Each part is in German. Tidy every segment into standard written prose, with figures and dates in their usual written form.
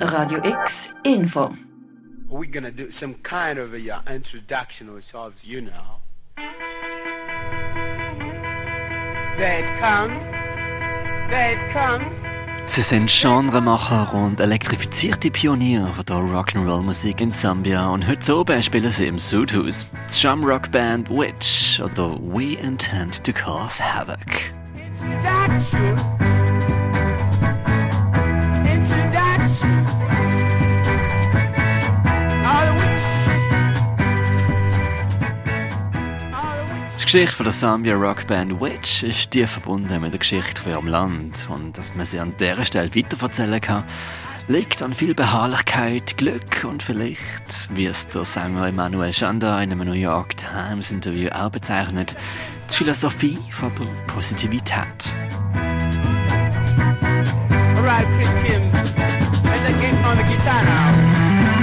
Radio X Info. We're gonna do some kind of a introduction ourselves, you know. There it comes. Sie sind Genremacher und elektrifizierte Pioniere der Rock'n'Roll-Musik in Sambia und heute oben spielen sie im Sudhaus. Die Shamrock-Band Witch oder We Intend to Cause Havoc. Introduction. Die Geschichte von der Sambia Rockband Witch ist tief verbunden mit der Geschichte von ihrem Land. Und dass man sie an dieser Stelle weiterverzählen kann, liegt an viel Beharrlichkeit, Glück und vielleicht, wie es der Sänger Emmanuel Chanda in einem New York Times Interview auch bezeichnet, die Philosophie von der Positivität. Alright, Chris Kimms, let's get on the guitar now.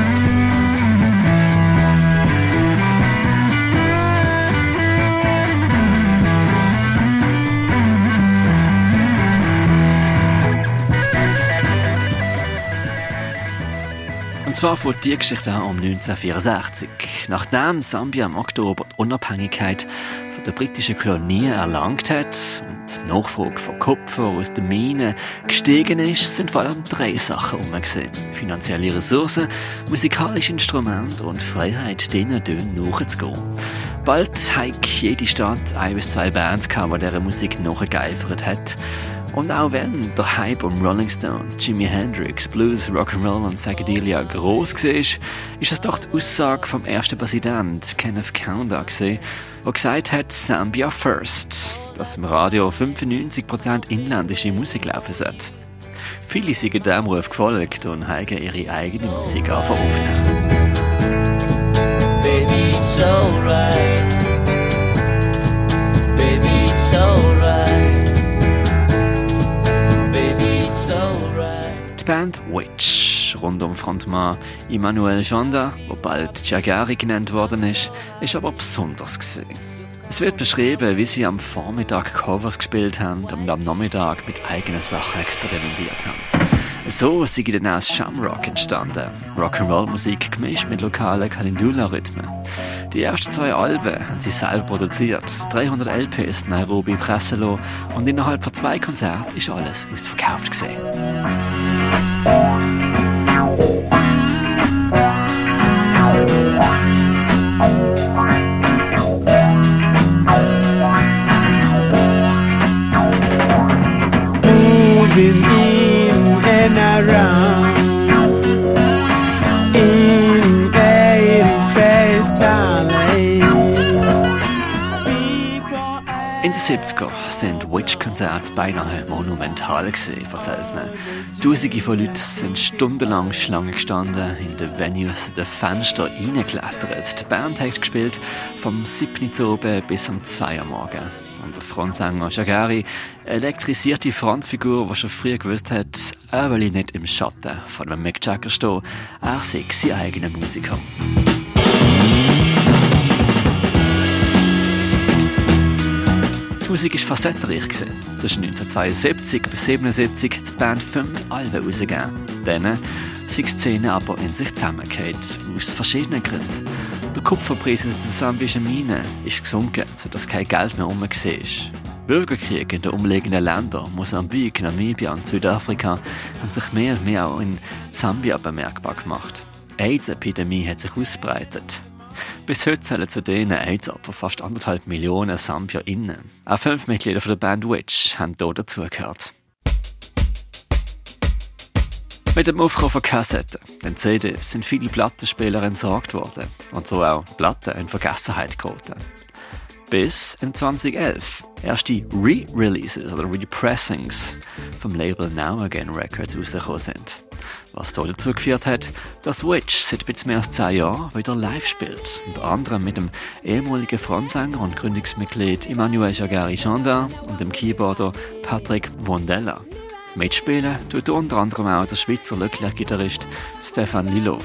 Und zwar fängt die Geschichte an um 1964. Nachdem Sambia im Oktober die Unabhängigkeit von der britischen Kolonie erlangt hat und die Nachfrage von Kupfer aus den Minen gestiegen ist, sind vor allem 3 Sachen umgesehen. Finanzielle Ressourcen, musikalische Instrumente und Freiheit, denen nachzugehen. Bald hat jede Stadt 1 bis 2 Bands gehabt, die dieser Musik nachgeeifert hat. Und auch wenn der Hype um Rolling Stones, Jimi Hendrix, Blues, Rock'n'Roll und Psychedelia gross war, ist es doch die Aussage vom ersten Präsident, Kenneth Kaunda, der gesagt hat, Sambia first, dass im Radio 95% inländische Musik laufen sollte. Viele sind dem Ruf gefolgt und haben ihre eigene Musik aufgenommen. Baby, it's alright. Baby, it's alright. Die Band Witch, rund um Frontmann Emmanuel Chanda, der bald Jagari genannt worden ist aber besonders gewesen. Es wird beschrieben, wie sie am Vormittag Covers gespielt haben und am Nachmittag mit eigenen Sachen experimentiert haben. So sind dann auch Shamrock entstanden. Rock'n'Roll-Musik gemischt mit lokalen Kalindula-Rhythmen. Die ersten 2 Alben haben sie selber produziert, 300 LPs in Nairobi pressen lassen und innerhalb von 2 Konzerten ist alles ausverkauft gewesen. Moving in and around in 81st In den 70er sind Witch-Konzerte beinahe monumental gewesen, erzählt man. Tausende von Leuten sind stundenlang Schlange gestanden, in den Venues den Fenster reingeklettert. Die Band hat gespielt vom 7. Uhr oben bis um 2 Uhr morgens. Und der Frontsänger Jagari, elektrisierte Frontfigur, die schon früh gewusst hat, er will nicht im Schatten von einem Mick Jagger stehen, er sei sein eigener Musiker. Die Musik war facettenreich. Zwischen 1972 bis 1977 hat die Band 5 Alben rausgegeben. Dann sind die Szene aber in sich zusammengefallen, aus verschiedenen Gründen. Der Kupferpreis aus den sambischen Minen ist gesunken, sodass kein Geld mehr rum war. Bürgerkriege in den umliegenden Ländern, Mosambik, Namibia und Südafrika, haben sich mehr und mehr auch in Sambia bemerkbar gemacht. Die AIDS-Epidemie hat sich ausgebreitet. Bis heute zählen zu denen AIDS-Opfer fast 1,5 Millionen SambiaInnen. Auch 5 Mitglieder von der Band Witch haben hier dazugehört. Mit dem Aufkommen von Kassetten, den CDs, sind viele Plattenspieler entsorgt worden und so auch Platten in Vergessenheit geraten. Bis im 2011 erst die Re-Releases oder Repressings vom Label Now Again Records rausgekommen sind. Was hier dazu geführt hat, dass Witch seit etwas mehr als 10 Jahren wieder live spielt. Unter anderem mit dem ehemaligen Frontsänger und Gründungsmitglied Emmanuel Jagari Chanda und dem Keyboarder Patrick Wondella. Mitspielen tut unter anderem auch der Schweizer Leclerc-Gitarrist Stefan Lilov.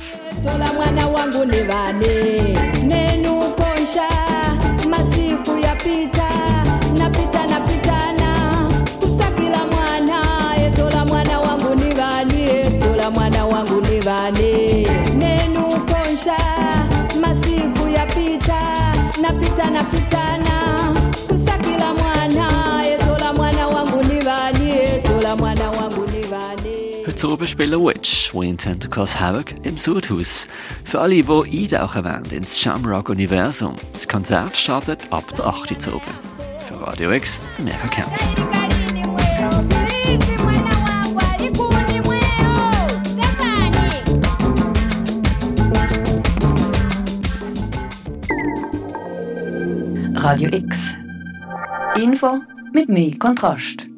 Masiku yapita napitana kusakila mwana etola mwana wangu ni bani etola mwana wangu ni pitana pitana kusakila mwana etola mwana wangu ni bani etola mwana wangu ni bani. Heute Abend spielen Witch, Wayne Tentacles Havoc im Sudhaus. Für alle, die eintauchen wollen ins Shamrock-Universum. Das Konzert startet ab der 8. Uhr. Für Radio X, der Mirka Kempf. Radio X. Info mit mehr Kontrast.